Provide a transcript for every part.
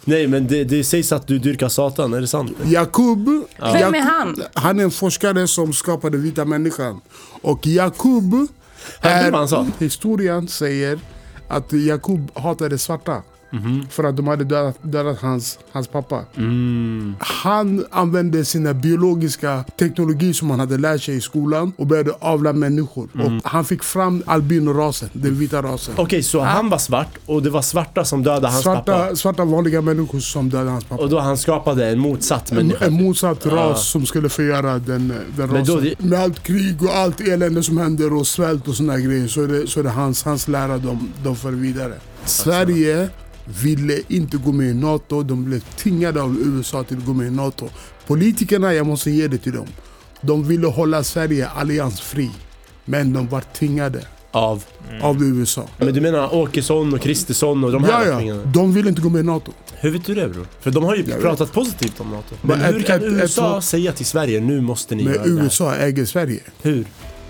Nej, men det sägs att du dyrkar Satan, är det sant? Jakub, Vem är han? Han är en forskare som skapade vita människan. Och Jakub, historien säger att Jakub hatade svarta. För att de hade dödat hans pappa. Han använde sina biologiska teknologi som han hade lärt sig i skolan och började avla människor. Och han fick fram albinorasen, den vita rasen. Okej, så han var svart och det var svarta som dödade hans pappa. Svarta vanliga människor som dödade hans pappa. Och då han skapade en motsatt människa. En motsatt ras som skulle förgöra den rasen. Med allt krig och allt elände som händer och svält och såna grejer så är det hans lära de för vidare. Sverige ville inte gå med i NATO. De blev tvingade av USA till att gå med i NATO. Politikerna, jag måste ge det till dem. De ville hålla Sverige alliansfri. Men de var tvingade av USA. Men du menar Åkesson och Kristersson och de här? Ja, de ville inte gå med i NATO. Hur vet du det, bror? För de har ju pratat positivt om NATO. Men hur kan USA säga till Sverige, nu måste ni göra det? Men USA äger Sverige. Hur?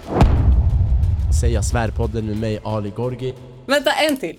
Säga svärpodden med mig, Ali Gorgi. Vänta, en till.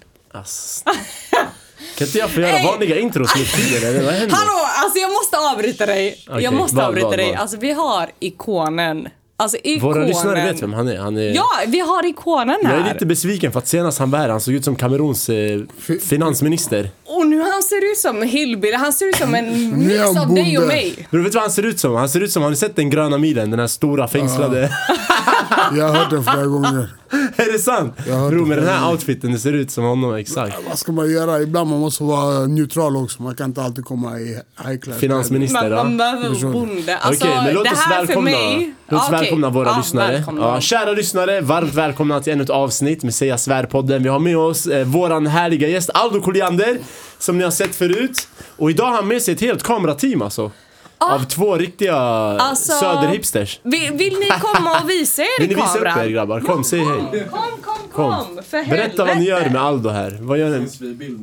Kan inte jag få göra vanliga intros med tiden, eller vad händer? Hallå, alltså jag måste avbryta dig. Okay, jag måste avbryta dig. Alltså vi har ikonen. Alltså ikonen. Våra lyssnare vet vem han är. Ja, vi har ikonen här. Jag är lite besviken för att senast han var här, han såg ut som Kameruns finansminister. Och nu han ser ut som Hillbilly. Han ser ut som en mix av dig och mig. Du vet vad han ser ut som? Han ser ut som, har ni sett den gröna milen? Den här stora fängslade. Jag har hört den flera gånger. Är det sant? Bro, med den här outfiten, det ser ut som honom, exakt. Vad ska man göra? Ibland man måste vara neutral också. Man kan inte alltid komma i high class. Finansminister, man behöver bonde. Alltså, okej, men låt oss välkomna våra lyssnare. Välkomna. Kära lyssnare, varmt välkomna till ännu ett avsnitt med Säga Svärpodden. Vi har med oss våran härliga gäst Aldo Colliander, som ni har sett förut. Och idag har han med sig ett helt kamerateam alltså. Av två riktiga söderhipsters. Vill ni komma och visa er i kameran? Vill ni visa upp er, grabbar? Kom, säg hej. Kom. Berätta vad ni gör med Aldo här. Vad gör ni?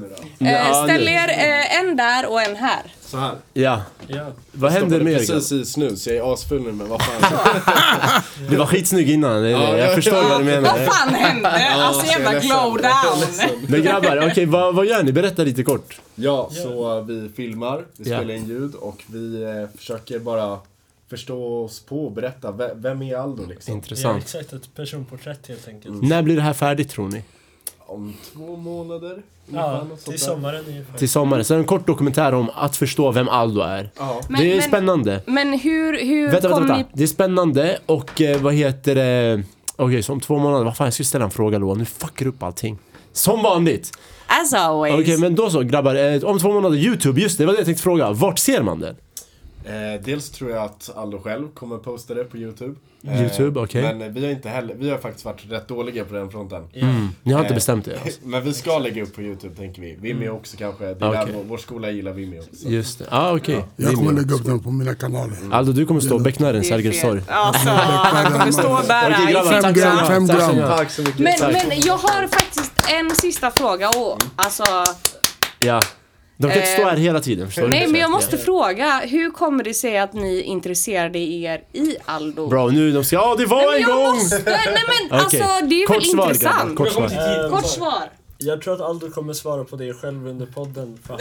Ställ er en där och en här. Så här. Ja. Vad händer med er? Precis i snus, jag är asfull nu, men vad fan. Det var skitsnygg innan, jag förstår vad du menar. Vad fan hände? Alltså jävla glow down. Men grabbar, okej, vad gör ni? Berätta lite kort. Ja, så vi filmar, vi spelar in ljud och vi försöker bara förstå oss på och berätta vem är Aldo liksom. Intressant. Ja, exakt, ett personporträtt helt enkelt. När blir det här färdigt, tror ni? Om 2 månader. Ja, till sommaren ungefär. Till sommaren. Så en kort dokumentär om att förstå vem Aldo är. Det är spännande. Men hur vänta. Det är spännande och vad heter det? Okej, så om 2 månader. Vad fan, jag ska ställa en fråga då. Nu fuckar upp allting. Som vanligt. As always. Okej, men då så grabbar. Om 2 månader YouTube, just det var det jag tänkte fråga. Vart ser man det? Dels tror jag att Aldo själv kommer posta det på YouTube. YouTube, okej. Men vi har faktiskt varit rätt dåliga på den fronten. Ni har inte bestämt det alltså. Men vi ska lägga upp på YouTube, tänker vi. Vimeo också kanske. Det är vår skola gillar Vimeo. Så. Just det. Okej. Jag kommer lägga upp den på mina kanaler. Aldo, du kommer stå Becknaren, Sergels torg. Alltså, han kommer stå och bära okej, grabbar, 5 gram. Tack så mycket. Men jag har faktiskt en sista fråga och alltså. Ja. De kan inte stå här hela tiden, förstår du? Nej, men jag måste fråga, hur kommer det sig att ni intresserade er i Aldo? Bro, nu de ska, det var en gång! Nej men alltså, det är väl intressant. Kort svar. Jag tror att Aldo kommer svara på det själv under podden. För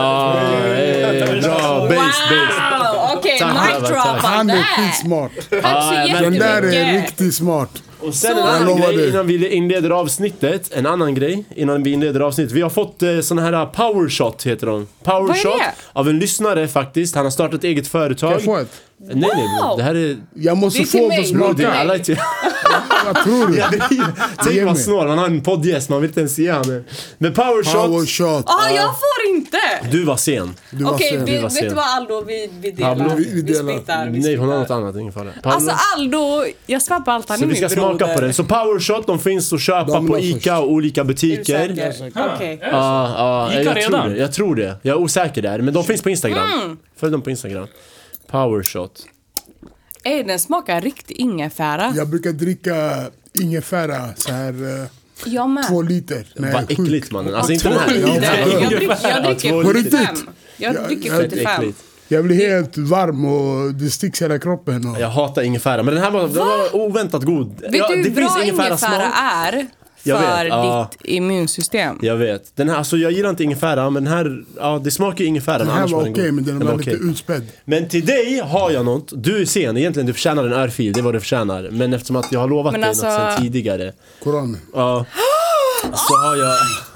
bra, base. Okej, mic drop. Han är skitsmart. Tack så jättemycket. Den där är riktigt smart. Och sen en annan grej innan vi inleder avsnittet. Vi har fått såna här powershot heter de. Powershot av en lyssnare faktiskt. Han har startat ett eget företag. Kan jag få ett? Nej, det här är... Jag måste få för smaka. Vad tror du? Tänk vad snål, man har en poddgäst, man vill inte ens se han. Men powershot. Jag får inte. Du var sen. Okej, vet du vad Aldo, vi delar. Vi splittar. Nej, hon har något annat ungefär. Alltså Aldo, jag svär på allt, han är min broder. Så vi ska smaka på den. Så powershot, de finns att köpa på Ica och olika butiker. Okej. Jag tror det. Jag är osäker där, men de finns på Instagram. Följ dem på Instagram. Powershot. Den smakar riktigt ingefära. Jag brukar dricka ingefära så här 2 liter. Vad äckligt, mannen. Alltså inte den här. Jag dricker 45. Jag blir helt varm och det sticks hela kroppen. Jag hatar ingefära, men den här var oväntat god. Vet du hur bra ingefära är för ditt immunsystem. Jag vet. Den här, alltså jag gillar inte ingefära, men den här, det smakar ingefära. Den här var okej, men den var lite utspädd. Men till dig har jag något. Du är sen, egentligen du förtjänar en örfil, det är vad du förtjänar. Men eftersom att jag har lovat dig något sen tidigare. Koran. Ja. Så har jag...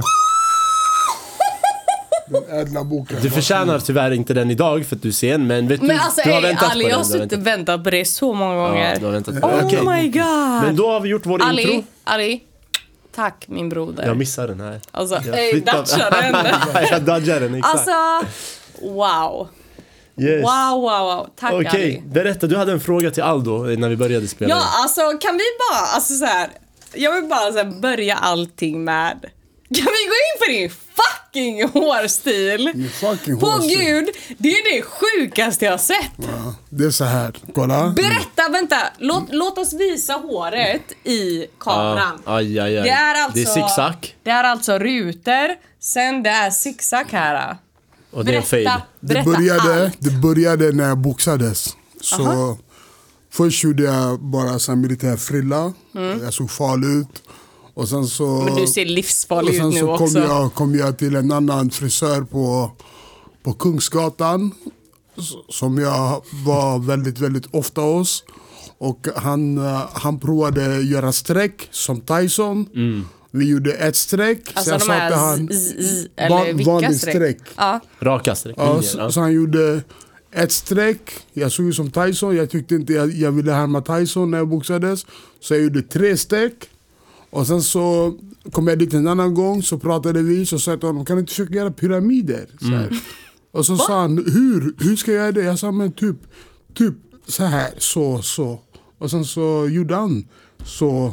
Den ädla boken. Du förtjänar tyvärr inte den idag för att du är sen, men vet Men alltså, du har väntat Ali, på jag har den. suttit och väntat på det så många gånger. Ja, du har väntat på Oh den. my god. Men då har vi gjort vår intro. Ali, tack min broder. Jag missar den här. Alltså, Jag flyttar- dodgar den. Jag dodgar den, exakt. Alltså, wow. Yes. Wow. Tack Ali. Okej, berätta, du hade en fråga till Aldo när vi började spela. Ja, alltså kan vi bara, alltså så här, jag vill bara så här, börja allting med, kan vi gå in på din fucking hårstil? På gud, det är det sjukaste jag har sett. Ja, det är så här, kolla. Berätta, vänta, låt oss visa håret i kameran. Aj. Det är alltså, det är zigzag. Det är alltså rutor, sen det är zigzag här. Och det är en fade. Det började när jag boxades. Så först gjorde jag bara så militär frilla. Jag såg farlig ut. Och sen så, men du ser livsfarlig ut nu så också. kom jag till en annan frisör på Kungsgatan. Som jag var väldigt, väldigt ofta hos. Och han provade göra streck som Tyson. Vi gjorde ett streck. Alltså så de här eller vilka vanlig streck? Ja. Raka streck. Ja, så han gjorde ett streck. Jag såg ut som Tyson. Jag tyckte inte jag ville härma Tyson när jag boxades. Så jag gjorde 3 streck. Och sen så kom jag dit en annan gång. Så pratade vi. Så sa jag till honom, kan du inte försöka göra pyramider? Så här. Och så sa han, hur ska jag göra det? Jag sa, men typ så här, så. Och sen så gjorde han så.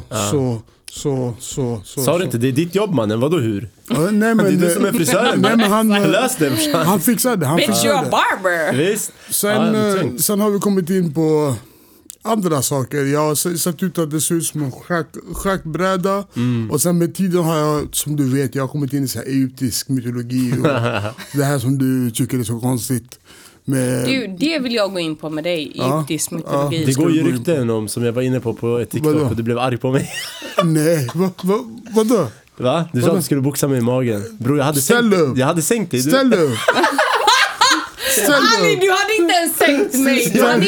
Sa du inte, det är ditt jobb mannen, vadå hur? Nej, men, det är du som är frisören. Nej, men han löste det. Han fixade. Bitch, you're a barber. Visst. Sen har vi kommit in på andra saker. Jag har sett ut att det ser ut som en schackbräda. Och sen med tiden har jag, som du vet, jag har kommit in i så här egyptisk mytologi. Och det här som du tycker är så konstigt. Du, det vill jag gå in på med dig, egyptisk mytologi. Det går ju rykten om, som jag var inne på ett TikTok. Och du blev arg på mig. Nej, vadå? Va? Du sa att du skulle boxa mig i magen. Bro, jag hade sänkt dig. Ställ upp. Ali, du hade inte ens sänkt mig.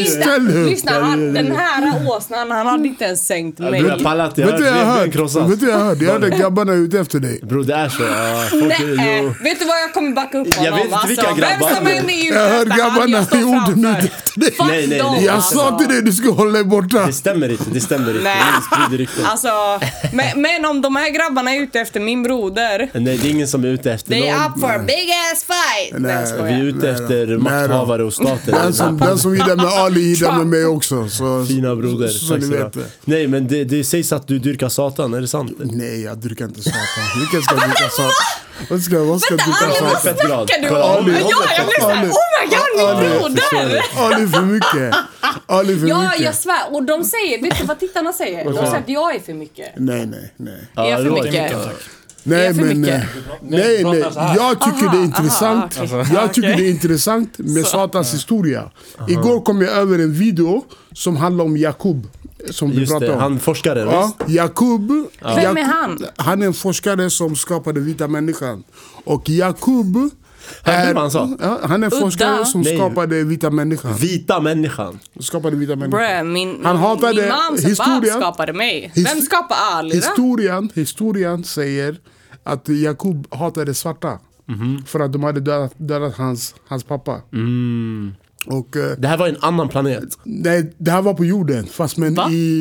Lyssna, den här åsnan, han hade inte ens sänkt mig. Jag pallat, vet du jag hörde? Jag hörde grabbarna ute efter dig. Bro, det är så. Nej, vet du vad, jag kommer backa upp honom. Jag vet inte vilka grabbar. Vem som än är ute jag hörde efter han, jag står grabbarna ute framför. efter dig. Nej. Jag sa till dig, du ska hålla dig borta. Det stämmer inte. Nej, alltså, men om de här grabbarna är ute efter min broder. Nej, det är ingen som är ute efter They någon. up for a big ass fight. Nej, Vi är ute efter makthavare och staten. Den som gillar med Ali gillar med mig också. Så, fina broder. Så ni vet det. Nej, men det sägs att du dyrkar Satan, är det sant? Nej, jag dyrkar inte Satan. Vilken ska dyrka Satan? Vad ska dyrka Satan? Fett glad. Snackar du Kolla, om? Jag blev såhär, oh my god, min broder! Ali för mycket. Ja, jag svär. Och de säger, vet du vad tittarna säger? De säger att jag är för mycket. Nej. Är jag för mycket? Nej, för men mycket. nej. Jag tycker det är intressant. Jag tycker det är intressant med Satans historia. Igår kom jag över en video som handlar om Jakub. Som vi just pratade det, om. han forskaren. Ja, Jakub. Vem är han? Han är en forskare som skapade vita människan. Och Jakub han är en forskare som skapade vita människan. Vita människan. Skapade vita människan. Min hatade historien. Skapade mig. Vem skapade Ali då? Historien säger att Jakub hatade svarta. För att de hade dödat hans pappa. Och, det här var en annan planet. Nej, det här var på jorden. Fast men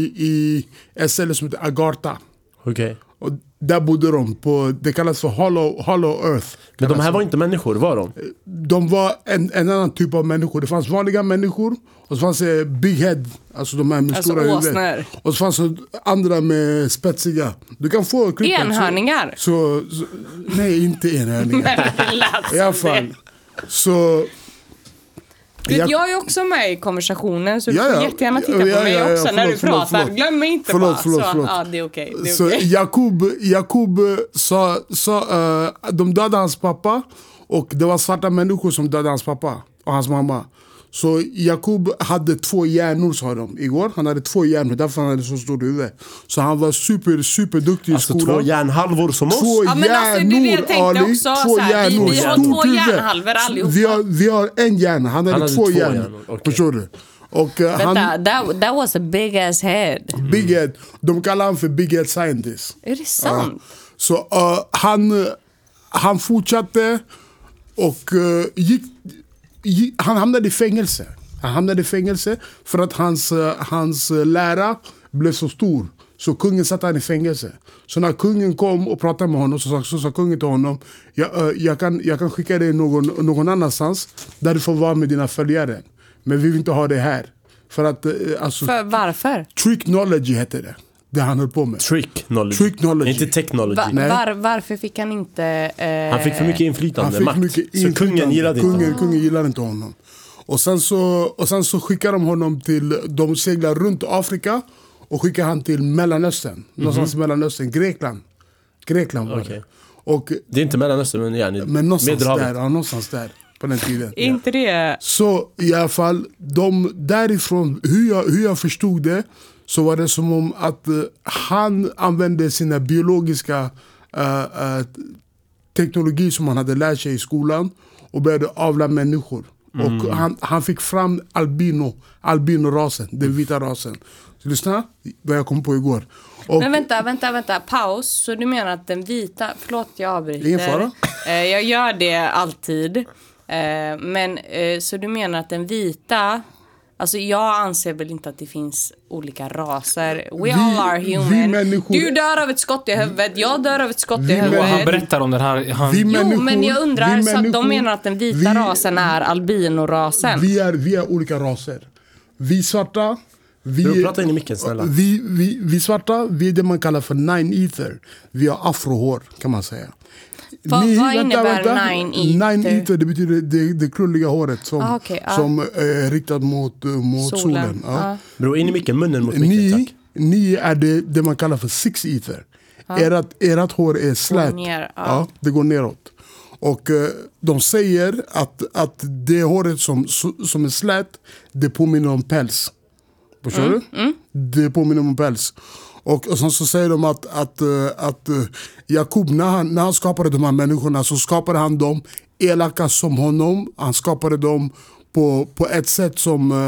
i ett ställe som heter Agartha. Okej. Och där bodde de på, det kallas för Hollow Earth. Men de här var inte människor, var de? De var en annan typ av människor. Det fanns vanliga människor. Och så fanns det big head. Alltså de här med stora huvuden. Och så fanns det andra med spetsiga. Du kan få klippet. Enhörningar? Så, nej, inte enhörningar. I alla fall. Så... Jag är också med i konversationen, så du får jättegärna titta på mig också när du pratar. Glöm mig inte bara. Förlåt. Ja, det är okej. Så Jakub sa de dödade hans pappa. Och det var svarta människor som dödade hans pappa och hans mamma. Så Jakob hade 2 hjärnor, sa de igår. Han hade 2 hjärnor, därför han hade så stort huvud. Så han var superduktig i skolan. 2 hjärnhalvor som oss? 2 hjärnor, Ali. 2 hjärnor. Vi har 2 hjärnhalvor allihopa. Vi har en hjärna, han hade 2 hjärnor. Okay. Förstår du? Och, that was a big ass head. Big head. De kallar han för big head scientist. Är det sant? Så han fortsatte och han hamnade i fängelse. Han hamnade i fängelse för att hans lära blev så stor. Så kungen satte han i fängelse. Så när kungen kom och pratade med honom så sa kungen till honom, jag kan skicka dig någon annanstans där du får vara med dina följare. Men vi vill inte ha det här. För att, alltså, varför? Tricknology hette det han höll på med. Tricknology. Inte technology. Varför fick han inte... Han fick för mycket inflytande, makt. Så kungen gillade inte honom. Kungen gillade inte honom. Och sen så skickar de honom till... De seglar runt Afrika och skickar han till Mellanöstern. Någonstans i Mellanöstern. Grekland var det. Och, det är inte Mellanöstern, men någonstans där. På den tiden. Inte det. Så i alla fall, därifrån, hur jag förstod det, så var det som om att han använde sina biologiska teknologi som han hade lärt sig i skolan och började avla människor. Och han fick fram albino-rasen, den vita rasen. Så lyssna vad jag kom på igår. Och, men vänta, paus. Så du menar att den vita, förlåt jag avbryter. Ingen fara. Jag gör det alltid. Men så du menar att den vita, alltså jag anser väl inte att det finns olika raser. We all are human. Du dör av ett skott i huvudet, jag dör av ett skott i huvudet. Han berättar om den här men jag undrar, så att de menar att den vita rasen är albino-rasen. Vi är olika raser. Vi svarta, du pratar in i micken, snälla. Vi svarta, vi är det man kallar för nine-ether. Vi har afrohår, kan man säga. Vad innebär nine-ether? Nine-ether, det betyder det krulliga håret som är riktat mot solen. Bro, in i micken, munnen mot micken, tack. Ni är det man kallar för six-ether. Ert hår är slät. Det går neråt. Och de säger att det håret som är slät, det påminner om päls. Förstår du? Det påminner om päls. Och sen så säger de att Jakob, när han skapade de här människorna, så skapade han dem elaka som honom. Han skapade dem på ett sätt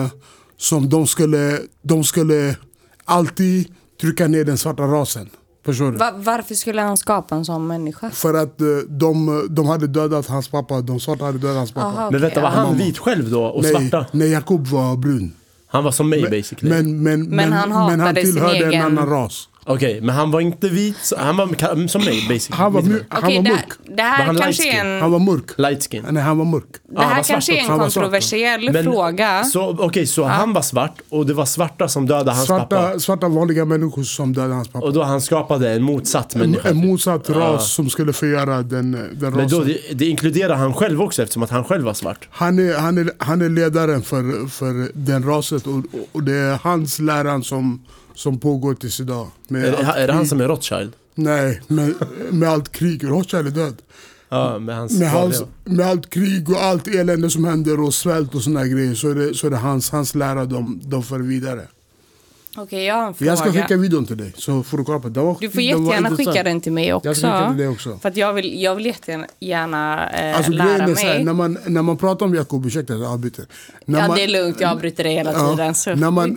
som de skulle alltid trycka ner den svarta rasen. Förstår du? Varför skulle han skapa en sån människa? För att de hade dödat hans pappa. De svarta hade dödat hans pappa. Men vänta, var han vit själv då och svarta? Nej, Jakob var brun. Han var som mig basically. Men han tillhörde en annan ras. Okej, men han var inte vit, han var som mig basically. Han var mörk. Det här kanske är en... Han var mörk. Light skin. Nej, han var mörk. Det här kanske är en kontroversiell fråga. Så han var svart och det var svarta som dödade hans pappa. Svarta vanliga människor som dödade hans pappa. Och då han skapade en motsatt människa. En motsatt ras som skulle förgöra den rasen. Men då, det inkluderar han själv också eftersom att han själv var svart. Han är ledaren för den rasen och det är hans läran som pågår tills idag. Är det han som är Rothschild? Nej, med allt krig. Rothschild är död. Ja, med allt krig och allt elände som händer och svält och såna grejer, så är det hans lära de för vidare. Okej, jag har en fråga. Jag ska skicka videon till dig så får du kolla på det. Du får jättegärna skicka den till mig också. Jag ska skicka till dig också. För att jag vill jättegärna lära mig. Här, när man pratar om Jakob, ursäkta jag avbryter. Det är lugnt, jag avbryter det hela tiden. Så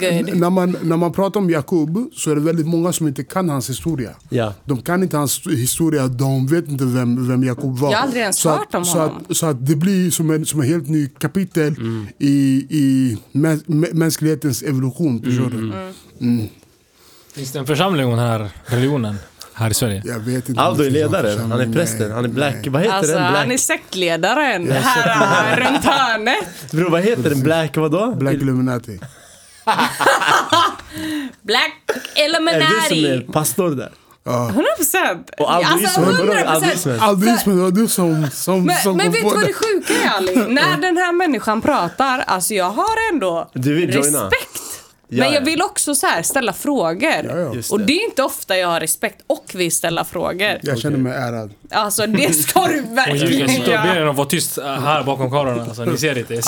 när man pratar om Jakob så är det väldigt många som inte kan hans historia. Ja. De kan inte hans historia, de vet inte vem Jakob var. Jag har aldrig ens hört om honom. Så att det blir som en helt ny kapitel i mänsklighetens evolution. Finns det en församling om den här religionen här i Sverige? Jag vet inte. Aldo är ledaren, han är prästen, han är black. Vad heter den? Black? Han är sektledaren här runt hörnet. Bro, vad heter den? Black vadå? Black Illuminati. Black Illuminati. Är det du som är pastor där? 100%. Och aldrig var du som men vet du vad det sjuka är, Ali? När den här människan pratar, alltså jag har ändå du vill respekt Men jag vill också så här ställa frågor. Ja. Och det är inte ofta jag har respekt och vill ställa frågor. Jag känner mig ärad. Alltså det ska du verkligen Jag ber er att vara tyst här bakom kameran. Alltså, ni ser inte.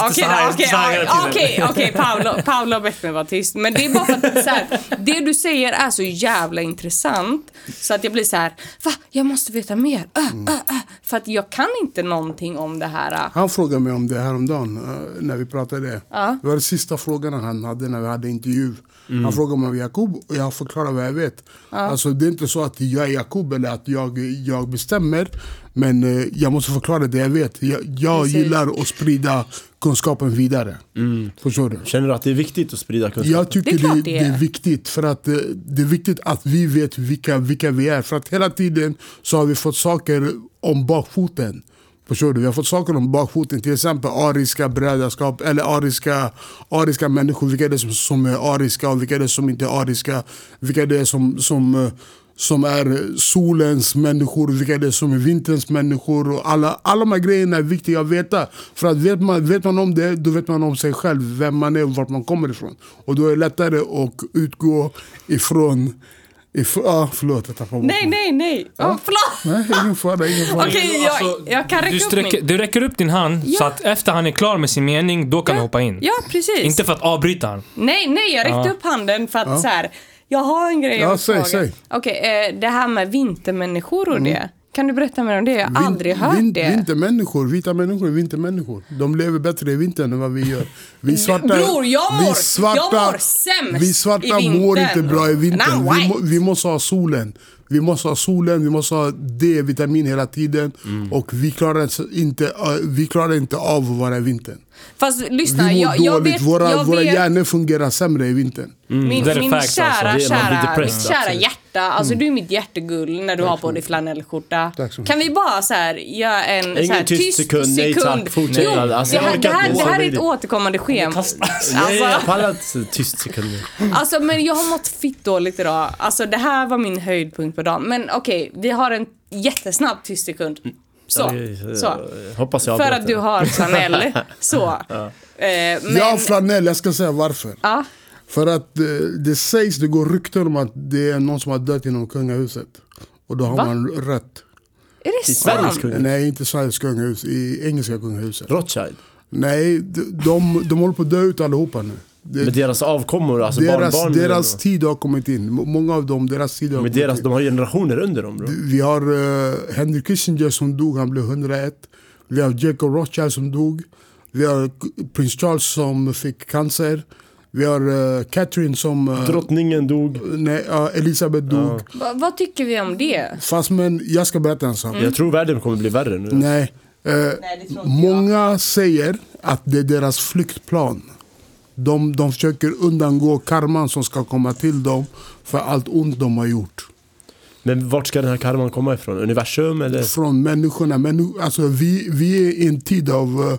Okej, Paolo har bett mig vara tyst. Men det är bara för att så här, det du säger är så jävla intressant. Så att jag blir så här, jag måste veta mer. För att jag kan inte någonting om det här. Han frågade mig om det häromdagen när vi pratade. Det var den sista frågan han hade när vi hade intervju. Han frågade mig om Jakob och jag förklarar vad jag vet. Alltså det är inte så att jag är Jakob eller att jag bestämmer. Men jag måste förklara det jag vet. Jag gillar att sprida kunskapen vidare. Förstår du? Känner du att det är viktigt att sprida kunskap? Jag tycker det är viktigt. För att det är viktigt att vi vet vilka vi är. För att hela tiden så har vi fått saker om bakfoten. Förstår du? Vi har fått saker om bakfoten. Till exempel ariska brödraskap. Eller ariska människor. Vilka är det som är ariska och vilka är det som inte är ariska. Vilka är det som är solens människor, vilka är det som är vinterns människor. Och alla de här grejerna är viktiga att veta. För att vet man om det, då vet man om sig själv, vem man är och vart man kommer ifrån. Och då är det lättare att utgå ifrån förlåt, jag tappar bort. Nej. Förlåt. Nej, ingen fara. Okej, jag kan räcka upp min. Du räcker upp din hand så att efter han är klar med sin mening, då kan vi hoppa in. Ja, precis. Inte för att avbryta han. Nej, jag räckte upp handen för att så här, jag har en grej att fråga. Säg. Okej, det här med vintermänniskor och det. Kan du berätta mer om det? Jag har aldrig hört det. Vintermänniskor, vita människor är vintermänniskor. De lever bättre i vintern än vad vi gör. Vi svarta, Bror, jag mår sämst. Vi svarta mår inte bra i vintern. Vi måste ha solen. Vi måste ha D-vitamin hela tiden. Och vi klarar inte av att vara i vintern. Fast lyssna, vi mår jag dåligt. vet, våra hjärnor fungerar sämre i vintern. Min kära hjärta, alltså du är mitt hjärtegull när du har på dig flanellskjorta. Kan vi bara så här göra en så här tyst sekund? Nej tack, fortsätt. Det här är ett återkommande schema. Nej, jag pallar inte tyst sekund. Alltså men jag har mått fitt dåligt idag. Alltså det här var min höjdpunkt på dagen. Men okej, vi har en jättesnabb tyst sekund. Så. Hoppas jag för att du har flanell. Så. Men jag har flanell, jag ska säga varför. För att det går rykten om att det är någon som har dött inom kungahuset. Och då har man rätt. Är det i Sveriges kungahus? Nej, inte Sveriges kungahus, i engelska kungahuset. Rothschild? Nej, de håller på att dö ut allihopa nu. Med deras avkommor, alltså barnbarn. Deras tid har kommit in. Många av dem, deras tid har kommit in. De har generationer under dem, bro. Vi har Henry Kissinger som dog, han blev 101. Vi har Jacob Rothschild som dog. Vi har prins Charles som fick cancer. Vi har Catherine som... Drottningen dog. Nej, Elisabeth dog. Vad tycker vi om det? Fast men jag ska berätta en sak. Jag tror världen kommer bli värre nu. Nej. Många säger att det är deras flyktplan. De försöker undangå karman som ska komma till dem för allt ont de har gjort. Men vart ska den här karman komma ifrån? Universum eller? Från människorna. Alltså vi är i en tid av...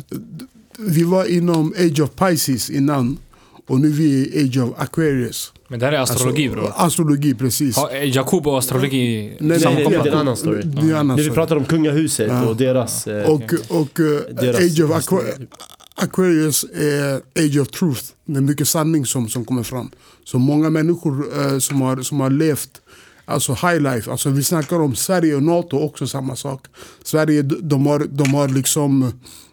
Vi var inom Age of Pisces innan. Och nu är vi i Age of Aquarius. Men det här är astrologi, alltså, bro. Astrologi, precis. Jakob och astrologi... Nej, det är en annan story. Vi pratar om kungahuset och deras... Och Age of Aquarius är Age of Truth. Det är mycket sanning som kommer fram. Så många människor som har levt alltså high life. Alltså vi snackar om Sverige och NATO också samma sak. Sverige, de har liksom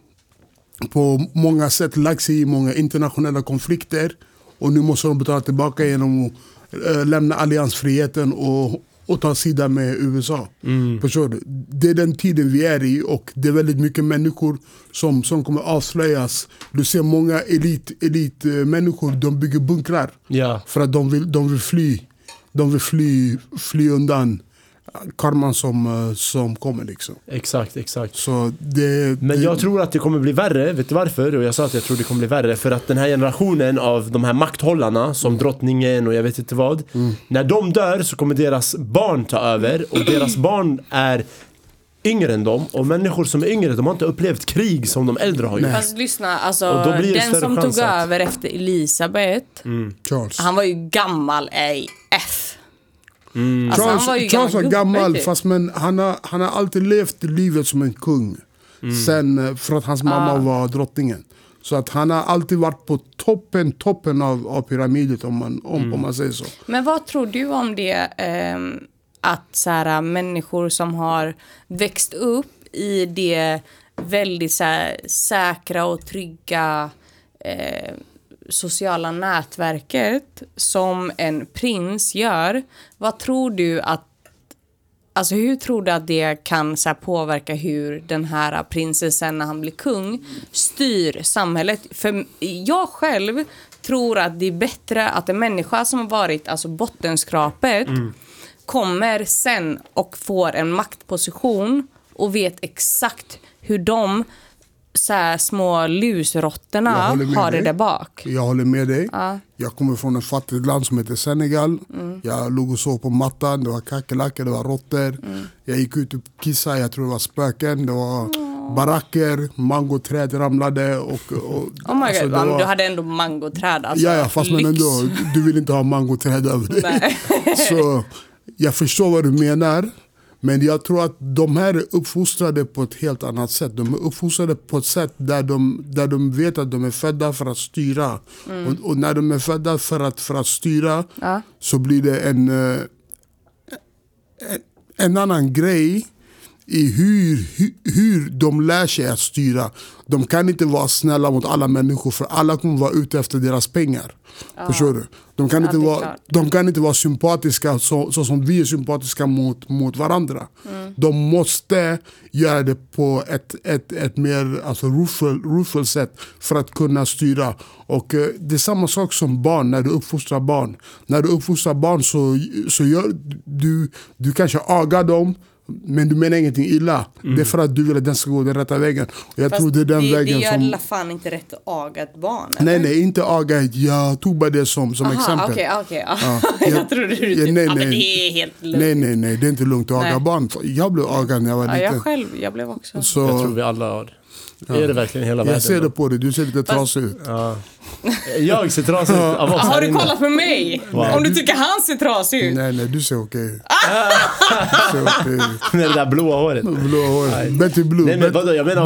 på många sätt lagt sig i många internationella konflikter. Och nu måste de betala tillbaka genom att lämna alliansfriheten och ta sida med USA. Förstår du? Det är den tiden vi är i och det är väldigt mycket människor som kommer avslöjas. Du ser många elitmänniskor, de bygger bunkrar. Ja. För att de vill fly. De vill fly undan karman som kommer liksom. Exakt. Så Men jag tror att det kommer bli värre. Vet du varför? Och jag sa att jag tror det kommer bli värre. För att den här generationen av de här makthållarna som drottningen och jag vet inte vad. När de dör så kommer deras barn ta över. Och deras barn är yngre än dem. Och människor som är yngre, de har inte upplevt krig som de äldre har gjort. Fast lyssna, alltså den som tog över efter Elisabeth, Charles. han var ju gammal AF. Alltså, Charles var gammal, fast men han har alltid levt livet som en kung. Sen för att hans mamma var drottningen. Så att han har alltid varit på toppen av pyramidet om man säger så. Men vad tror du om det att så här, människor som har växt upp i det väldigt så här, säkra och trygga sociala nätverket som en prins gör, vad tror du att alltså hur tror du att det kan så här, påverka hur den här prinsen sen när han blir kung styr samhället? För jag själv tror att det är bättre att en människa som har varit alltså bottenskrapet kommer sen och får en maktposition och vet exakt hur de så här, små lusrotterna har det där bak. Jag håller med dig. Jag kommer från ett fattigt land som heter Senegal. Jag låg och sov på mattan. Det var kackerlackor, det var råttor. Jag gick ut och kissade, jag tror det var spöken. Det var baracker, mangoträd ramlade. Och oh my God, var... du hade ändå mangoträd. Alltså, ja, fast men ändå, du vill inte ha mangoträd över dig. Nej. Så jag förstår vad du menar. Men jag tror att de här är uppfostrade på ett helt annat sätt. De är uppfostrade på ett sätt där de vet att de är födda för att styra. Och när de är födda för att styra så blir det en annan grej i hur de lär sig att styra. De kan inte vara snälla mot alla människor för alla kommer vara ute efter deras pengar. Förstår du? De kan inte vara sympatiska så som vi är sympatiska mot varandra. De måste göra det på ett mer alltså, ruffel sätt för att kunna styra. Och det är samma sak som barn när du uppfostrar barn. När du uppfostrar barn så gör du kanske agar dem. Men du menar ingenting illa. Det är för att du vill att den ska gå den rätta vägen. Och jag tror det är den vägen det gör som... alla fan inte rätt att aga ett barn. Eller? Nej, inte aga. Jag tog bara det som exempel. Okej. Jag trodde du typ, men det är helt lugnt. Nej, det är inte lugnt att aga barn. Jag blev agad när jag var liten. Jag blev också. Så... Jag tror vi alla har det. Är det verkligen hela världen? Jag ser det på dig, du ser lite trasig ut. Jag ser trasig ut av oss. Har du kollat på mig? Wow. Om du tycker han ser trasig ut. Nej, du ser okej. Med det där blåa håret. Betty Blue. Nej, men vadå, jag menar...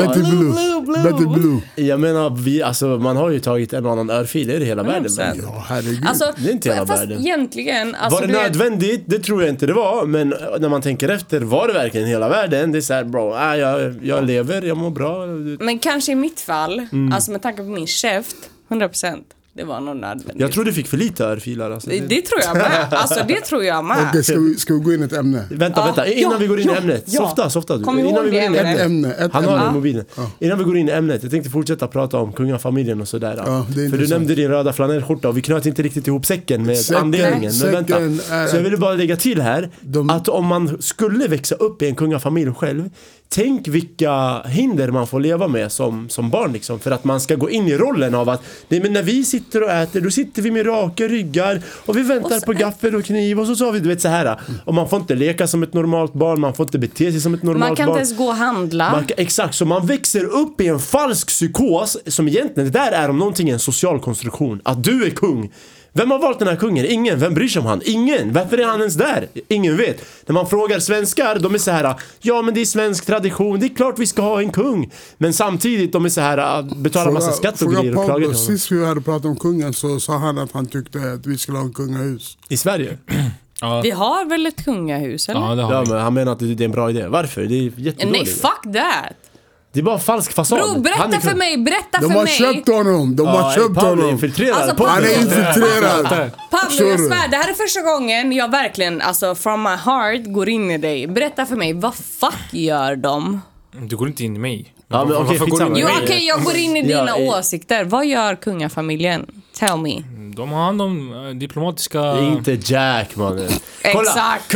Betty Blue. Jag menar, alltså, man har ju tagit en annan örfil. Är det hela världen? Ja, herregud. Alltså, det är inte hela världen. Egentligen... Alltså, var det nödvändigt? Det tror jag inte det var. Men när man tänker efter, var det verkligen hela världen? Det är såhär, bro, jag lever, jag mår bra. Men kanske i mitt fall, alltså med tanke på min käft, 100%. Det var nog nödvändigt. Jag tror du fick för lite örfilar. Alltså. Det tror jag med. Alltså det tror jag med. Okej, ska vi gå in i ett ämne? Vänta. Innan vi går in i ämnet. Softa du. Kom ihåg det ämnet. Han har det i mobilen. Innan vi går in i ämnet. Jag tänkte fortsätta prata om kungafamiljen och sådär. För du nämnde din röda flanellskjorta och vi knöt inte riktigt ihop säcken med anledningen. Men vänta. Så jag ville bara lägga till här att om man skulle växa upp i en kungafamilj själv, tänk vilka hinder man får leva med som barn liksom, för att man ska gå in i rollen av att nej, men när vi sitter och äter, då sitter vi med raka ryggar och vi väntar på gaffel och kniv och så sa vi, du vet så här. Och man får inte leka som ett normalt barn, man får inte bete sig som ett normalt barn. Man kan inte ens gå och handla. Exakt, så man växer upp i en falsk psykos som egentligen, det där är om någonting en social konstruktion. Att du är kung. Vem har valt den här kungen? Ingen. Vem bryr sig om han? Ingen. Varför är han ens där? Ingen vet. När man frågar svenskar, de är så här: ja, men det är svensk tradition. Det är klart vi ska ha en kung. Men samtidigt, de är så här: betalar massa skatt och grejer och klagar. Sist vi hade pratat om kungen så sa han att han tyckte att vi skulle ha en kungahus. I Sverige? Ja. Vi har väl ett kungahus, eller? Ja, det har vi. Men han menar att det är en bra idé. Varför? Det är jättedåligt. Nej, fuck that. Det är bara falsk fasad. Bro, berätta för mig. De har köpt honom. Pablo är infiltrerad. Alltså, han är infiltrerad. Pablo, jag svär, det här är första gången jag verkligen, alltså from my heart, går in i dig. Berätta för mig, vad fuck gör de? Du går inte in i mig. Ja, men okej, jag går in i dina åsikter. Vad gör kungafamiljen? Tell me. De har hand om diplomatiska... Inte Jack, mannen. Exakt.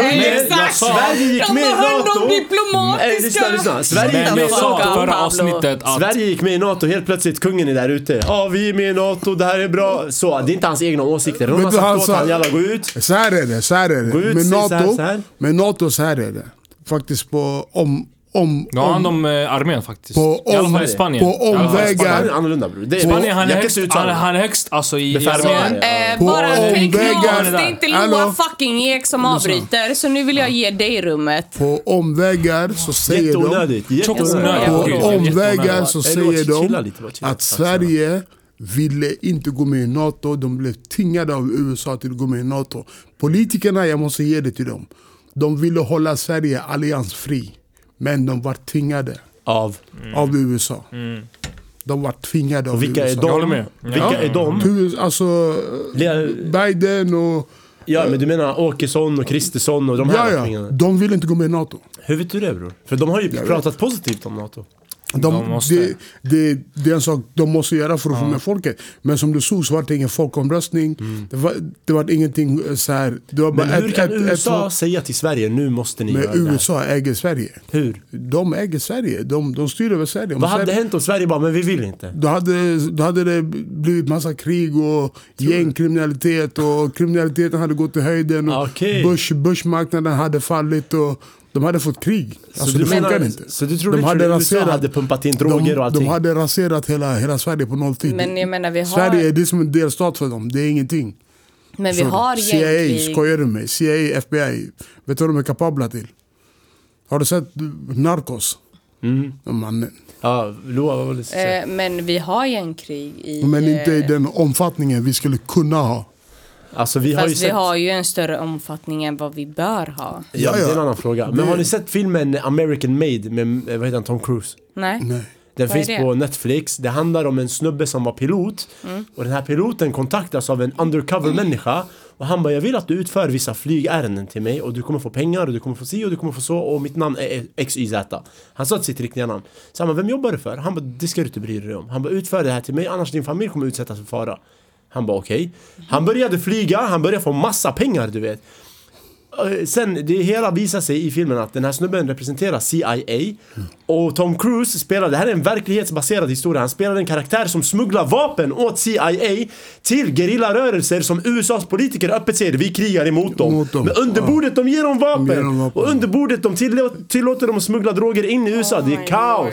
Sverige gick med i NATO. Diplomatiska. Sverige gick med i NATO. Helt plötsligt kungen är där ute. Ja, vi är med i NATO. Det här är bra. Så, det är inte hans egna åsikter. De har sagt åt han jävla gå ut. Så här är det. Gå ut, med NATO så här är det. Faktiskt på Ja, han om armén faktiskt. I alla fall i Spanien. På omvägar. Spanien är annorlunda, bror. Spanien, han är högst alltså i armén. Bara omvägar. det är inte Loa fucking Ek som avbryter, så nu vill jag ge dig rummet. På omvägar så säger de att Sverige ville inte gå med i NATO. De blev tvingade av USA till att gå med i NATO. Politikerna, jag måste ge det till dem. De ville hålla Sverige alliansfri. Men de var tvingade av USA. De var tvingade av vilka USA. Vilka är de? Alltså Biden och... Ja, men du menar Åkesson och Kristersson och de här tvingade? De vill inte gå med i NATO. Hur vet du det, bror? För de har ju pratat positivt om NATO. Det är en sak de måste göra för att få med folket. Men som du såg så var det ingen folkomröstning. Det var ingenting så här. Det var bara men hur kan USA säga till Sverige, nu måste ni göra det? Men USA äger Sverige. Hur? De äger Sverige. De styr över Sverige. Vad hade hänt om Sverige bara, men vi vill inte? Då hade det blivit massa krig och gängkriminalitet. Och kriminaliteten hade gått i höjden. Och börsmarknaden hade fallit och de hade fått krig. Alltså, det funkar inte. Så du tror att USA hade pumpat in droger och allting? De hade raserat hela Sverige på nolltid. Men jag menar, Sverige är det som en delstat för dem. Det är ingenting. Men vi har CIA, skojar du med? CIA, FBI. Vet du vad de är kapabla till? Har du sett Narcos? Mannen. Ja, Loa, men vi har gängkrig i... Men inte i den omfattningen vi skulle kunna ha. Alltså, vi har ju en större omfattning än vad vi bör ha. Ja, det är en annan fråga. Men har ni sett filmen American Made med, vad heter han, Tom Cruise? Nej. Den finns på Netflix. Det handlar om en snubbe som var pilot. Och den här piloten kontaktas av en undercover-människa. Och han bara, jag vill att du utför vissa flygärenden till mig. Och du kommer få pengar och du kommer få si och du kommer få så. Och mitt namn är XYZ. Han sa sitt riktiga namn. Så han bara, vem jobbar du för? Han bara, det ska du inte bry dig om. Han bara, utför det här till mig, annars din familj kommer utsättas för fara. Han bara, okej. Han började flyga, han började få massa pengar, du vet. Sen, det hela visar sig i filmen att den här snubben representerar CIA. Och Tom Cruise spelar, det här är en verklighetsbaserad historia. Han spelar en karaktär som smugglar vapen åt CIA till gerillarörelser som USAs politiker öppet säger, vi krigar emot dem. Men under bordet de ger dem vapen. Och under bordet de tillåter dem att smuggla droger in i USA. Det är kaos.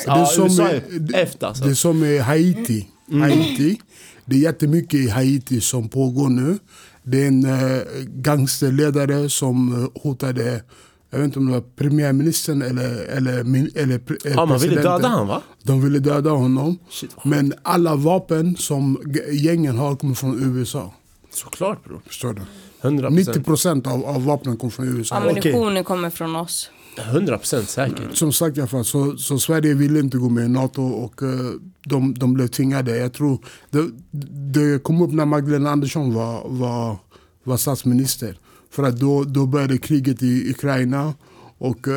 Det är som i Haiti. Det är jättemycket i Haiti som pågår nu. Det är en gangsterledare som hotade, jag vet inte om det var premiärministern eller presidenten. Man ville döda han, va? De ville döda honom. Men alla vapen som gängen har kommer från USA. Såklart, bro. Förstår du? 100%. 90% av vapnen kommer från USA. Ammunitionen kommer från oss. 100% säkert. Som sagt i alla fall, så Sverige ville inte gå med i NATO och de blev tvingade. Jag tror det kom upp när Magdalena Andersson var statsminister. För att då började kriget i Ukraina och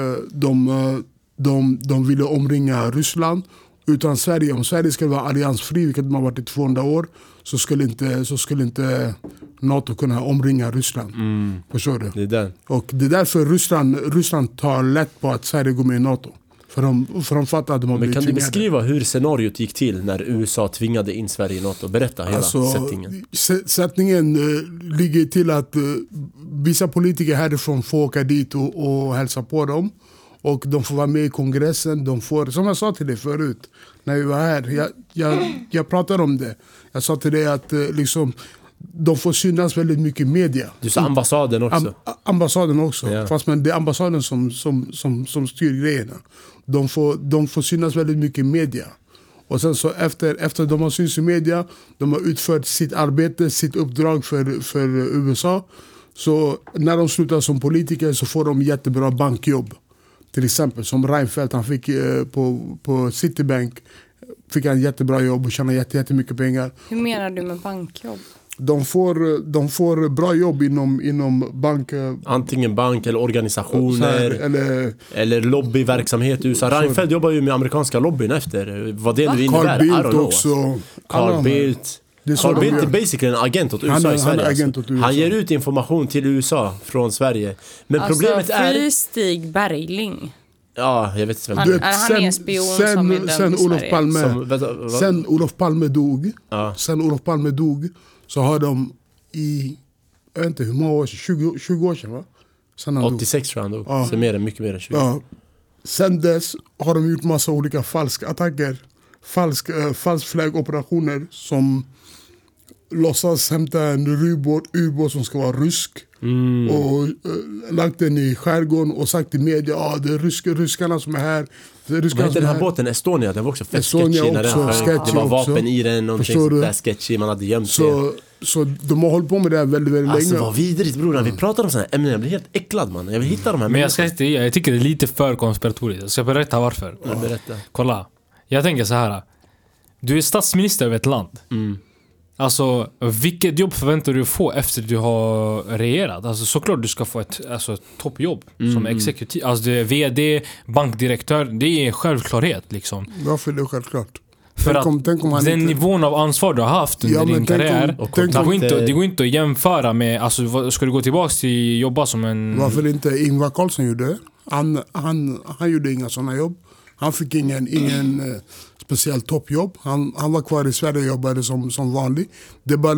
de ville omringa Ryssland. Utan Sverige, om Sverige skulle vara alliansfri, vilket de har varit i 200 år, så skulle inte NATO kunna omringa Ryssland. Förstår du? Det är det. Och det är därför Ryssland tar lätt på att Sverige går med i NATO. För de fattar att de har blivit tvingade. Men kan du beskriva hur scenariot gick till när USA tvingade in Sverige i NATO? Berätta hela sättningen. Sättningen ligger till att vissa politiker härifrån får åka dit och hälsa på dem. Och de får vara med i kongressen. De får, som jag sa till dig förut när vi var här. Jag pratade om det. Jag sa till dig att liksom, de får synas väldigt mycket i media. Du sa ambassaden också. Ambassaden också. Ja. Fast men det är ambassaden som styr grejerna. De får synas väldigt mycket i media. Och sen så efter de har syns i media, de har utfört sitt arbete, sitt uppdrag för USA. Så när de slutar som politiker så får de jättebra bankjobb. Till exempel som Reinfeldt, han fick på Citibank, fick han jättebra jobb och tjänade jättemycket pengar. Hur menar du med bankjobb? De får bra jobb inom bank. Antingen bank eller organisationer eller lobbyverksamhet i USA. Reinfeldt jobbar ju med amerikanska lobbyn efter. Vad det nu innebär. Carl Bildt också. Carl Bildt. Carl Bildt är basically en agent åt USA i Sverige. Han ger ut information till USA från Sverige. Men problemet är... Fri Stig Bergling. Ja, jag vet inte vem. Han är en spion som är dömd i Sverige. Sen Olof Palme dog så har de i, jag vet inte hur många år sedan, 20 år sedan va? 86 tror jag han dog. Så mycket mer än 20. Ja. Sen dess har de gjort massa olika falska attacker. Falsk flaggoperationer som låtsas hämta en ubåt som ska vara rysk. Och lagt den i skärgården och sagt i media det är ryskarna som är här. Den här båten Estonia, det var också fett sketchy när det var vapen i den, någonting sånt där sketchy, man hade gömt sig. Så de har hållit på med det här väldigt, väldigt länge. Alltså vad vidrigt bror, när vi pratar om sådana här ämnen, jag blir helt äcklad man. Jag vill hitta de här. Men jag tycker det är lite för konspiratoriskt. Jag ska berätta varför. Berätta. Kolla, jag tänker så här. Du är statsminister över ett land. Alltså, vilket jobb förväntar du få efter du har regerat? Alltså såklart du ska få ett toppjobb som exekutiv. Alltså det är vd, bankdirektör, det är en självklarhet liksom. Varför är det självklart? För att den nivån av ansvar du har haft under din karriär, det går inte att jämföra med, alltså ska du gå tillbaka till jobba som en... Varför inte Ingvar Carlsson gjorde? Han gjorde inga sådana jobb. Han fick ingen speciellt toppjobb. Han var kvar i Sverige och jobbade som vanlig. Det är bara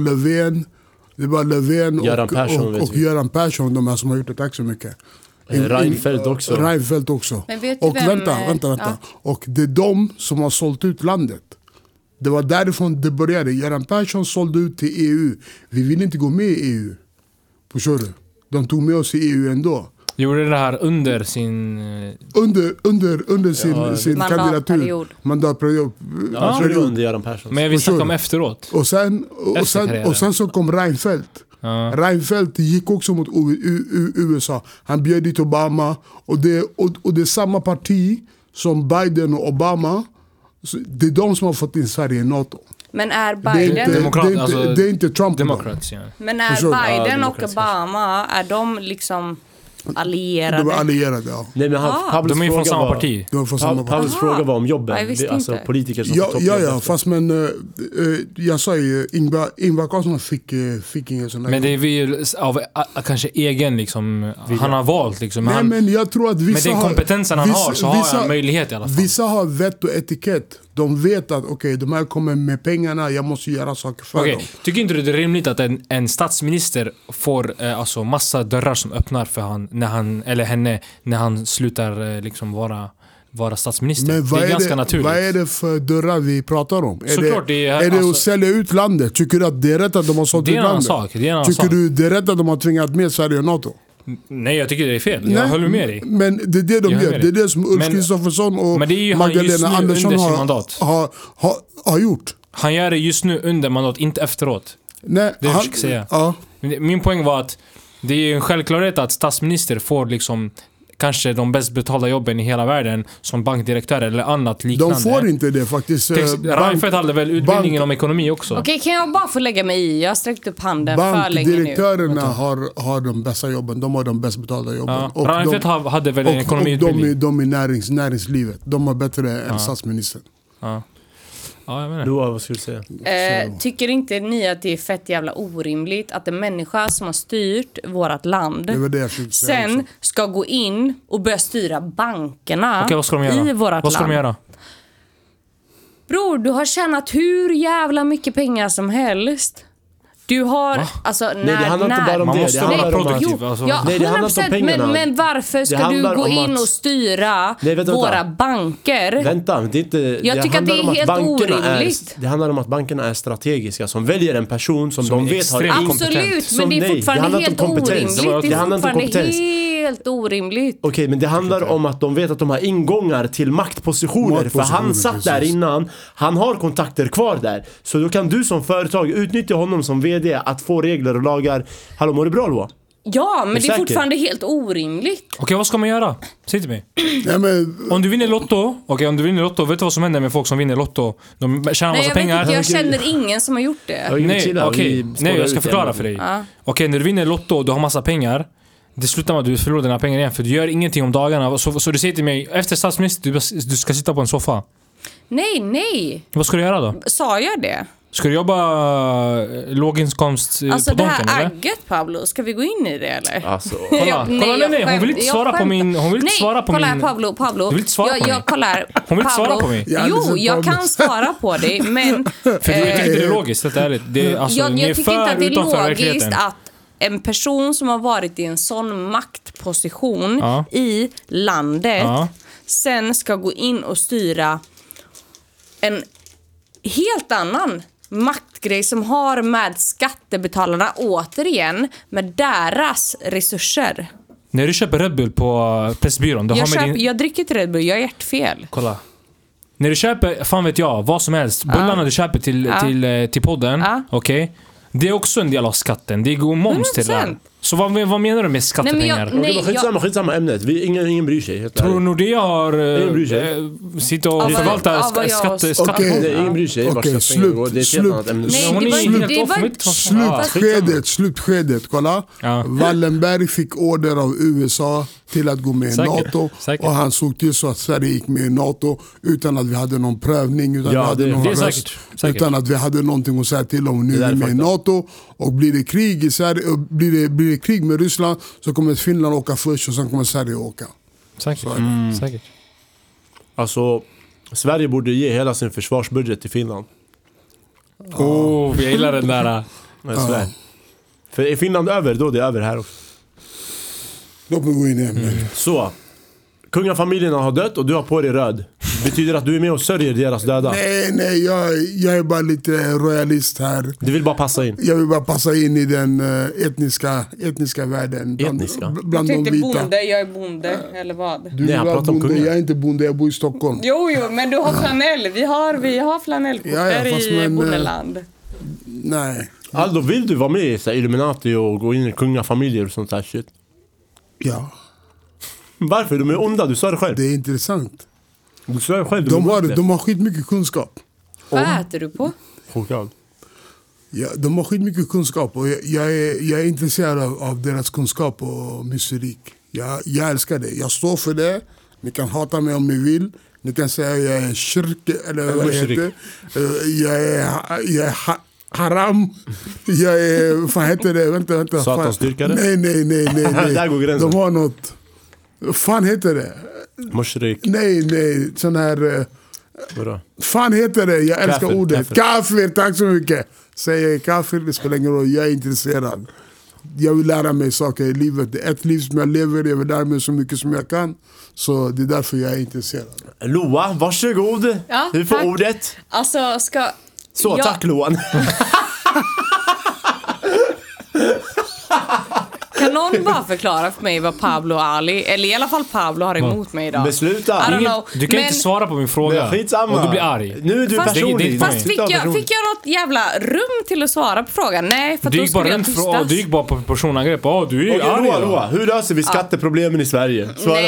Löfven och Göran Persson, de här som har gjort det. Tack så mycket. Reinfeldt också. Men vet och vem, vänta. Ja. Och det är de som har sålt ut landet. Det var därifrån det började. Göran Persson sålde ut till EU. Vi vill inte gå med i EU. Förstår du? De tog med oss i EU ändå. Gjorde det här under sin... Under sin kandidatur. Mandatperiod. Under Göran Persson. Men vi snackar om efteråt. Och sen så kom Reinfeldt. Reinfeldt gick också mot USA. Han bjöd dit Obama. Och det är samma parti som Biden och Obama. Det är de som har fått in Sverige i NATO. Men är Biden... Det är inte Trump. Democrats, ja. Men är Biden och Obama, är de liksom allierade? De är allierade, ja. Nej, men de är från samma parti. Pavels fråga var om jobben. Alltså politiker som ja, fast men jag sa ju Ingvar Carlsson fick ingen sån här. Men det är väl av kanske egen liksom, han har valt liksom. Nej, men jag tror att vissa med den kompetensen han har så har han möjlighet i alla fall. Vissa har vett och etikett. De vet att de här kommer med pengarna, jag måste göra saker för dem. Tycker inte du det är rimligt att en statsminister får massa dörrar som öppnar för han när han eller henne när han slutar liksom vara statsminister? Men det är ganska naturligt. Vad är det för dörrar vi pratar om? Såklart, är det att sälja ut landet? Tycker du att det är rätt att de har sålt ut landet? Tycker du det är rätt att de har tvingat med Sverige och NATO? Nej, jag tycker det är fel. Jag håller med dig. Men det är det de gör. Det är det som Ulf Kristoffersson och Magdalena Andersson har gjort. Han gör det just nu under mandat, inte efteråt. Nej, det jag försöker säga. Ja. Min poäng var att det är en självklarhet att statsminister får liksom kanske de bäst betalda jobben i hela världen som bankdirektör eller annat liknande. De får inte det faktiskt. Reinfeldt hade väl utbildningen om ekonomi också. Okej, kan jag bara få lägga mig i? Jag har sträckt upp handen för länge nu. Bankdirektörerna har de bästa jobben. De har de bäst betalda jobben. Ja. Reinfeldt hade väl en ekonomiutbildning. Och de i näringslivet. De är bättre än statsministern. Ja. Ja, jag menar. Vad skulle du säga? Tycker inte ni att det är fett jävla orimligt att en människa som har styrt vårat land sen ska gå in och börja styra bankerna vad ska de göra? I vårat land? Vad ska de göra? Bror, du har tjänat hur jävla mycket pengar som helst. Du har, nej, det handlar inte bara om det. Det handlar om produktiv. Nej, det handlar inte om pengarna. Men varför ska du gå in och styra våra banker? Vänta, det är inte... Jag tycker att det är helt orimligt. Det handlar om att bankerna är strategiska. Som väljer en person som de vet har inkompetens. Absolut, men det är fortfarande helt orimligt. Det är fortfarande helt orimligt. Okej, men det handlar om att de vet att de har ingångar till maktpositioner. För han satt där innan. Han har kontakter kvar där. Så då kan du som företag utnyttja honom som vd att få regler och lagar. Hallå, mår du bra då? Ja, men det är fortfarande helt orimligt. Okej, vad ska man göra? Säg till mig. Om du vinner Lotto, vet du vad som händer med folk som vinner Lotto? De tjänar massa pengar. Jag känner ingen som har gjort det. Nej, jag ska förklara för dig. Okej, när du vinner Lotto och du har massa pengar, det slutar med att du förlorar dina pengar igen. För du gör ingenting om dagarna. Så du säger till mig, efter statsminister, du ska sitta på en soffa. Nej. Vad ska du göra då? Sa jag det? Ska du jobba låginkomst alltså på donken, eller? Alltså det här agget, Pablo, ska vi gå in i det, eller? Alltså. Kolla, hon vill inte svara på min... Hon vill inte svara på min... Nej, kolla Pablo. Hon vill inte svara på mig. Hon vill inte svara på mig. Jo, jag kan svara på dig, men... För jag tycker inte det är logiskt, helt ärligt. Jag tycker inte att det är logiskt att en person som har varit i en sån maktposition i landet sen ska gå in och styra en helt annan maktgrej som har med skattebetalarna återigen, med deras resurser. När du köper Red Bull på Pressbyrån, Jag dricker inte Red Bull, jag har hjärtfel. Kolla. När du köper, fan vet jag, vad som helst, bullarna du köper till podden, okej? Det är också en del av skatten. Det går moms till det. Så vad menar du med skattepengar? Skitsamma ämnet. Ingen bryr sig. Tror Nordea har sitt och förvaltar skatte... Ingen bryr sig. Okej, slutskedet. Kolla. Wallenberg fick order av USA till att gå med i NATO. Och han såg till så att Sverige gick med i NATO utan att vi hade någon prövning, utan att vi hade någon röst, utan att vi hade någonting att säga till om. Nu är vi med i NATO. Och blir det krig i Sverige, blir det krig med Ryssland, så kommer Finland åka först och sen kommer Sverige åka. Säkert. Alltså, Sverige borde ge hela sin försvarsbudget till Finland. Vi gillar den där. För är Finland över, då är det över här också. Låt mig gå in igen. Så, kungafamiljerna har dött och du har på dig röd. Betyder att du är med och sörjer deras döda? Nej, jag är bara lite royalist här. Du vill bara passa in? Jag vill bara passa in i den etniska världen. Bland de vita. Bonde, jag är bonde, eller vad? Du vill vara bonde, jag är inte bonde, jag bor i Stockholm. Jo, men du har flanell. Vi har flanellkort i bondeland. Nej. Aldo, vill du vara med i Illuminati och gå in i kungafamiljer och sånt här shit? Ja. Varför? De är onda, du sa det själv. Det är intressant. Du sa det själv. De har skitmycket kunskap. Vad äter du på? Choklad. Ja, de har skitmycket kunskap och jag är intresserad av deras kunskap och mystik. Jag älskar det. Jag står för det. Ni kan hata mig om ni vill. Ni kan säga jag är kyrka eller vad det heter. Jag är haram. Jag är, vad heter det? Vänta. Satansdyrkare? Nej. Där går gränsen. De har något. Vad fan heter det? Mushrik. Nej, sån här... Vadå? Fan heter det? Jag älskar ordet. Kafir, tack så mycket. Säger jag kafir, det spelar ingen roll. Jag är intresserad. Jag vill lära mig saker i livet. Det är ett liv som jag lever. Jag vill lära mig så mycket som jag kan. Så det är därför jag är intresserad. Loa, varsågod. Ja, du får tack. ordet. Alltså, tack Loan. Kan någon bara förklara för mig vad Pablo och Ali, eller i alla fall Pablo, har emot mig idag? Besluta. Du kan inte svara på min fråga. Skitsamma. Och du blir arg. Nu är du personlig. Fast fick jag något jävla rum till att svara på frågan? Nej, för då skulle jag tystas. Du gick bara på personangrepp. Du är arg. Loa. Hur löser vi skatteproblemen i Sverige?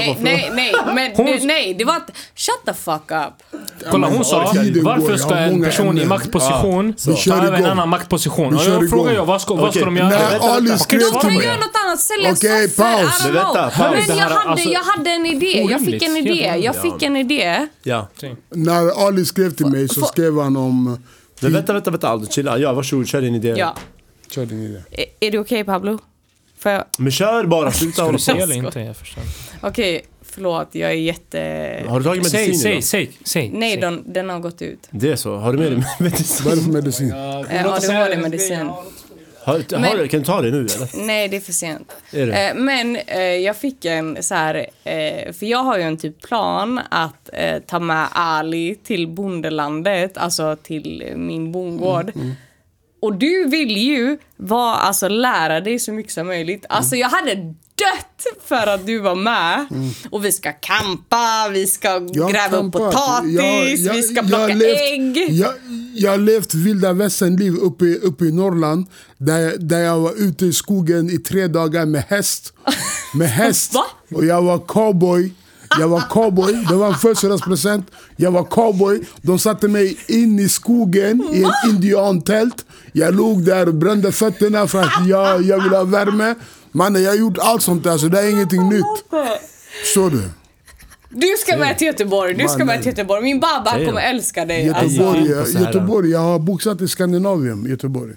Nej, det var att shut the fuck up. Kolla, hon sa, varför ska en person i maktposition ta över en annan maktposition? Och jag frågar vad ska de göra? När Ali skrev till mig. Annat, sälja paus. Men jag hade en idé. Jag fick en idé. Ja. När Ali skrev till mig så skrev han om... Vänta, Aldo, chilla. Ja, varsågod, kör din idé. Ja. Kör din idé. Är det okej, Pablo? Men kör bara, sluta hålla på. Eller inte, jag förstår. Okej, förlåt, jag är jätte... Har du tagit medicin? Säg. Nej, den har gått ut. Det är så, har du med dig medicin? Vad är det för medicin? Ja, det var det medicin. Kan du ta det nu eller? Nej, det är för sent. Är det? Men jag fick en så här, för jag har ju en typ plan att ta med Ali till bondelandet, alltså till min bondgård. Och du vill ju lära dig så mycket som möjligt. Alltså jag hade dött för att du var med. Och vi ska kampa, vi ska gräva upp potatis, vi ska plocka ägg. Jag har levt vilda västernliv uppe i Norrland. Där jag var ute i skogen i 3 dagar med häst. Va? Och jag var cowboy. Det var en födelsedagspresent. Jag var cowboy. De satte mig in i skogen i en indiantält. Jag låg där och brände fötterna för att jag ville ha värme. Mannen, jag har gjort allt sånt där, så det är ingenting nytt. Så du. Du ska med till Göteborg. Min babba kommer älska dig. Göteborg. Jag har boxat i Skandinavien. Göteborg.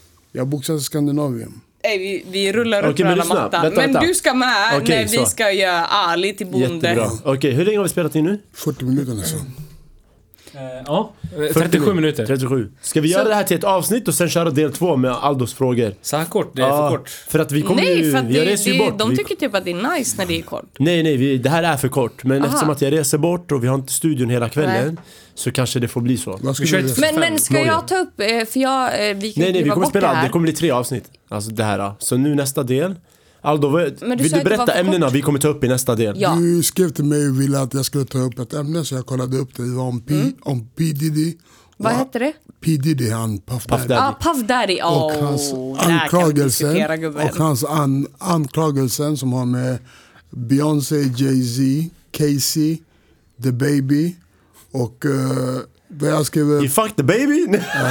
Vi rullar upp alla mattan. Men du ska med när vi ska göra Ali till bonde. Jättebra. Okej, hur länge har vi spelat in nu? 40 minuter nästan. Ja, 37 minuter. 37. Ska vi göra det här till ett avsnitt och sen köra del 2 med Aldos frågor? Så här kort, det är för kort. För att vi kommer Nej, för att jag reser ju bort. de tycker typ att det är nice när det är kort. Nej, det här är för kort. Men eftersom att jag reser bort och vi har inte studion hela kvällen så kanske det får bli så. Men ska jag ta upp, för vi kan Nej, vi kommer spela, det kommer bli 3 avsnitt. Alltså det här. Så nu nästa del. Aldo, vill du berätta ämnena vi kommer ta upp i nästa del? Ja. Du skrev till mig och ville att jag skulle ta upp ett ämne, så jag kollade upp det. Det var om P. Diddy. Vad hette det? P. Diddy, han Puff Daddy. Puff Daddy. Och hans anklagelsen som har med Beyoncé, Jay-Z, Casey, The Baby och vad jag skrev... You fuck the baby?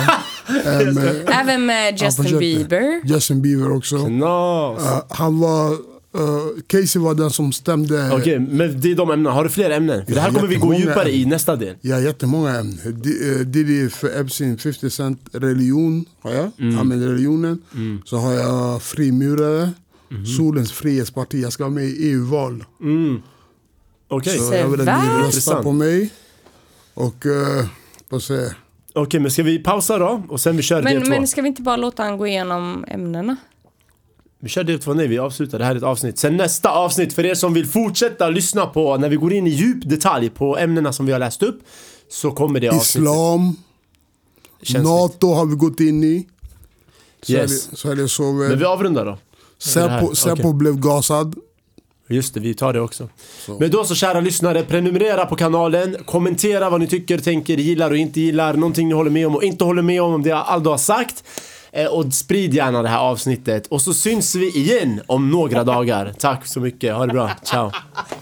Även med Justin Bieber. Justin Bieber också. No. Han var... Casey var den som stämde. Okej, men det är de ämnena. Har du fler ämnen? För det här kommer vi gå djupare i nästa del. Ja, jättemånga ämnen. Diddy för Epstein, 50 Cent, religion har jag. Använder religionen. Så har jag frimurare. Solens frihetsparti. Jag ska vara med i EU-val. Okej. Så jag vill att ni röstar på mig. Och Okej, men ska vi pausa då? Och sen vi kör del 2. Men ska vi inte bara låta han gå igenom ämnena? Vi kör del 2, nej vi avslutar, det här är ett avsnitt. Sen nästa avsnitt, för er som vill fortsätta lyssna på när vi går in i djup detalj på ämnena som vi har läst upp, så kommer det avsnittet. Islam, NATO har vi gått in i. Så är det så. Men vi avrundar då. Säpo blev gasad. Just det, vi tar det också. Men då så, kära lyssnare, prenumerera på kanalen, kommentera vad ni tycker, tänker, gillar och inte gillar, någonting ni håller med om och inte håller med om det Aldo har sagt. Och sprid gärna det här avsnittet. Och så syns vi igen om några dagar. Tack så mycket, ha det bra, ciao.